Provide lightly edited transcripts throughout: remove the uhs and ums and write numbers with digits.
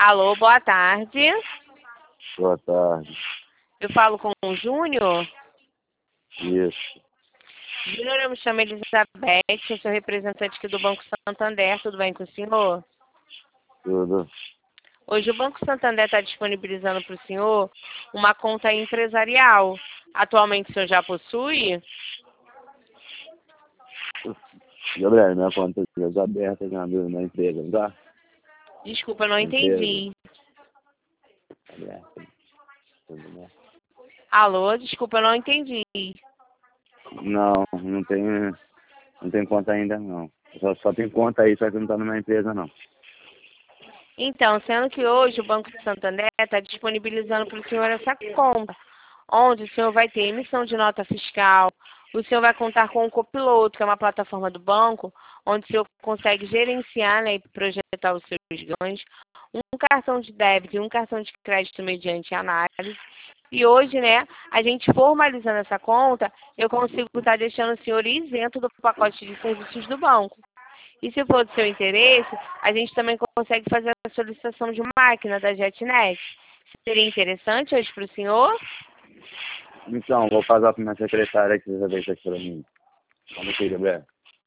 Alô, boa tarde. Boa tarde. Eu falo com o Júnior. Isso. Júnior, eu me chamo Elizabeth, eu sou representante aqui do Banco Santander, tudo bem com o senhor? Tudo. Hoje o Banco Santander está disponibilizando para o senhor uma conta empresarial. Atualmente o senhor já possui? Gabriel, minha conta já aberta na empresa, não tá? Desculpa, eu não Na empresa. entendi. Aberta. Tudo bem. Alô, desculpa, eu não entendi. Não tem conta ainda não. Só tem conta aí, só que não tá numa empresa não. Então, sendo que hoje o Banco Santander está disponibilizando para o senhor essa conta, onde o senhor vai ter emissão de nota fiscal, o senhor vai contar com o Copiloto, que é uma plataforma do banco, onde o senhor consegue gerenciar, né, e projetar os seus ganhos, um cartão de débito e um cartão de crédito mediante análise. E hoje, né, a gente formalizando essa conta, eu consigo estar deixando o senhor isento do pacote de serviços do banco. E se for do seu interesse, a gente também consegue fazer a solicitação de uma máquina da JetNet. Seria interessante hoje para o senhor? Então, vou passar para minha secretária que já deixa aqui para mim. Vamos aqui, Gabriel.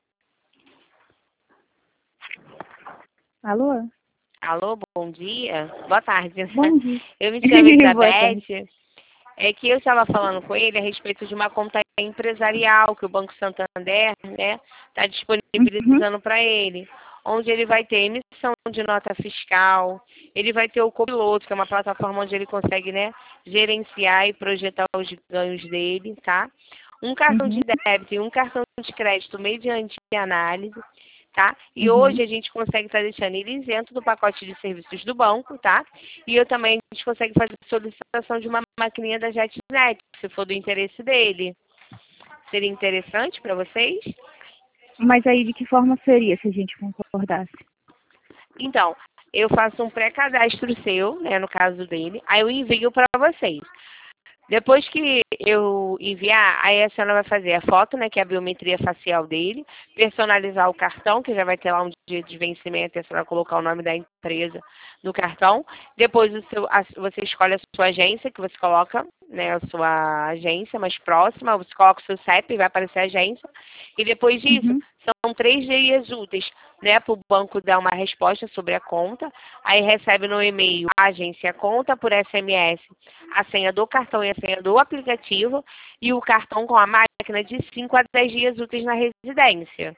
Alô? Alô, bom dia. Boa tarde. Bom dia. Eu me chamo Boa tarde. Elizabeth. É que eu estava falando com ele a respeito de uma conta empresarial que o Banco Santander, né, está disponibilizando para ele, onde ele vai ter emissão de nota fiscal, ele vai ter o Copiloto, que é uma plataforma onde ele consegue, né, gerenciar e projetar os ganhos dele, tá? Um cartão de débito e um cartão de crédito mediante análise, tá? E hoje a gente consegue estar deixando ele isento do pacote de serviços do banco, tá? E eu também, a gente consegue fazer solicitação de uma maquininha da JetNet, se for do interesse dele. Seria interessante para vocês? Mas aí de que forma seria se a gente concordasse? Então, eu faço um pré-cadastro seu, né, no caso dele, aí eu envio para vocês. Depois que eu enviar, aí a senhora vai fazer a foto, né, que é a biometria facial dele, personalizar o cartão, que já vai ter lá um dia de vencimento, e a senhora colocar o nome da empresa no cartão. Depois você escolhe a sua agência, que você coloca, né, a sua agência mais próxima, você coloca o seu CEP e vai aparecer a agência. E depois disso, são 3 dias úteis, né, para o banco dar uma resposta sobre a conta. Aí recebe no e-mail a agência conta por SMS, a senha do cartão e a senha do aplicativo e o cartão com a máquina de 5 a 10 dias úteis na residência.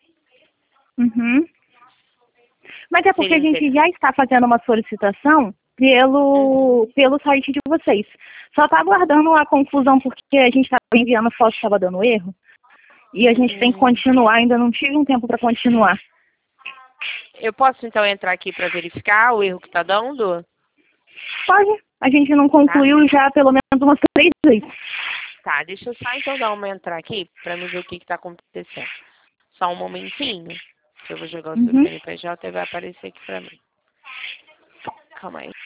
Mas é porque a gente já está fazendo uma solicitação pelo site de vocês. Só está aguardando a confusão porque a gente estava enviando foto, estava dando erro. E a gente tem que continuar, ainda não tive um tempo para continuar. Eu posso então entrar aqui para verificar o erro que está dando? Pode. A gente não concluiu já pelo menos umas 3 vezes. Tá, deixa eu só então dar uma entrar aqui para me ver o que está acontecendo. Só um momentinho. Que eu vou jogar o seu CNPJ e vai aparecer aqui para mim. Calma aí.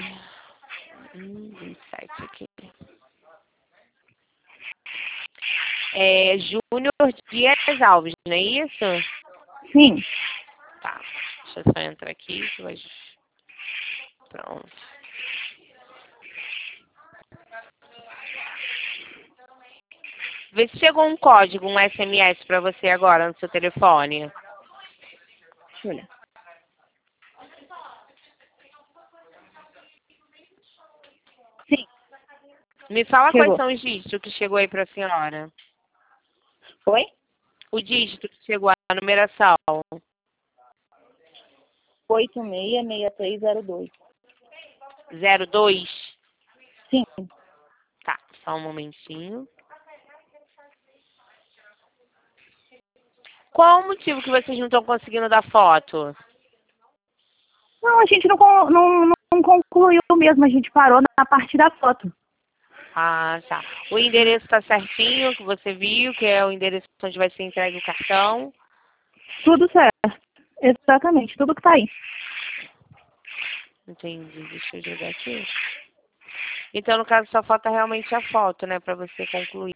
27 aqui. É Júnior Dias Alves, não é isso? Sim. Tá. Deixa eu só entrar aqui. Pronto. Vê se chegou um código, um SMS para você agora no seu telefone. Deixa eu olhar. Sim. Me fala Chegou. quais são os dígitos que chegou aí para a senhora. Oi? O dígito que chegou, a numeração. 866302. 02? Sim. Tá, só um momentinho. Qual o motivo que vocês não estão conseguindo dar foto? Não, a gente não concluiu mesmo, a gente parou na parte da foto. Ah, tá. O endereço está certinho, que você viu, que é o endereço onde vai ser entregue o cartão? Tudo certo. Exatamente, tudo que tá aí. Entendi, deixa eu jogar aqui. Então, no caso, só falta realmente a foto, né, para você concluir.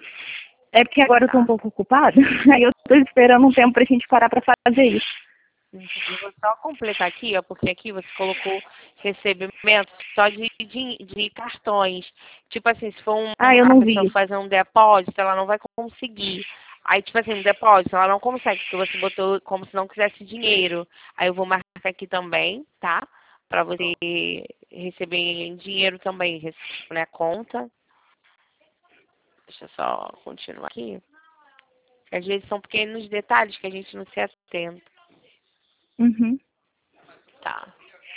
É porque agora eu tô um pouco ocupada, aí eu tô esperando um tempo pra gente parar pra fazer isso. Eu vou só completar aqui, ó, porque aqui você colocou recebimento só de cartões. Tipo assim, se for Eu a não vi. pessoa fazer um depósito, ela não vai conseguir. Aí, tipo assim, um depósito, ela não consegue, porque você botou como se não quisesse dinheiro. Aí eu vou marcar aqui também, tá? Pra você receber em dinheiro também, né, conta. Deixa eu só continuar aqui. Às vezes são pequenos detalhes que a gente não se atenta. Uhum. Tá.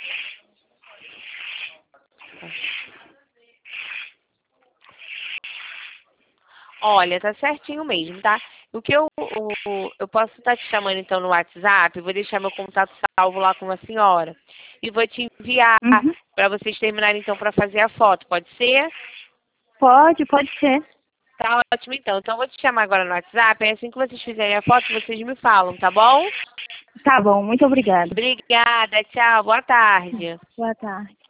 Olha, tá certinho mesmo, tá? O que eu posso estar te chamando então no WhatsApp, vou deixar meu contato salvo lá com a senhora. E vou te enviar Uhum. para vocês terminarem então para fazer a foto, pode ser? Pode ser. Tá ótimo então. Então eu vou te chamar agora no WhatsApp, aí assim que vocês fizerem a foto, vocês me falam, tá bom? Tá bom, muito obrigada. Obrigada, tchau, boa tarde. Boa tarde.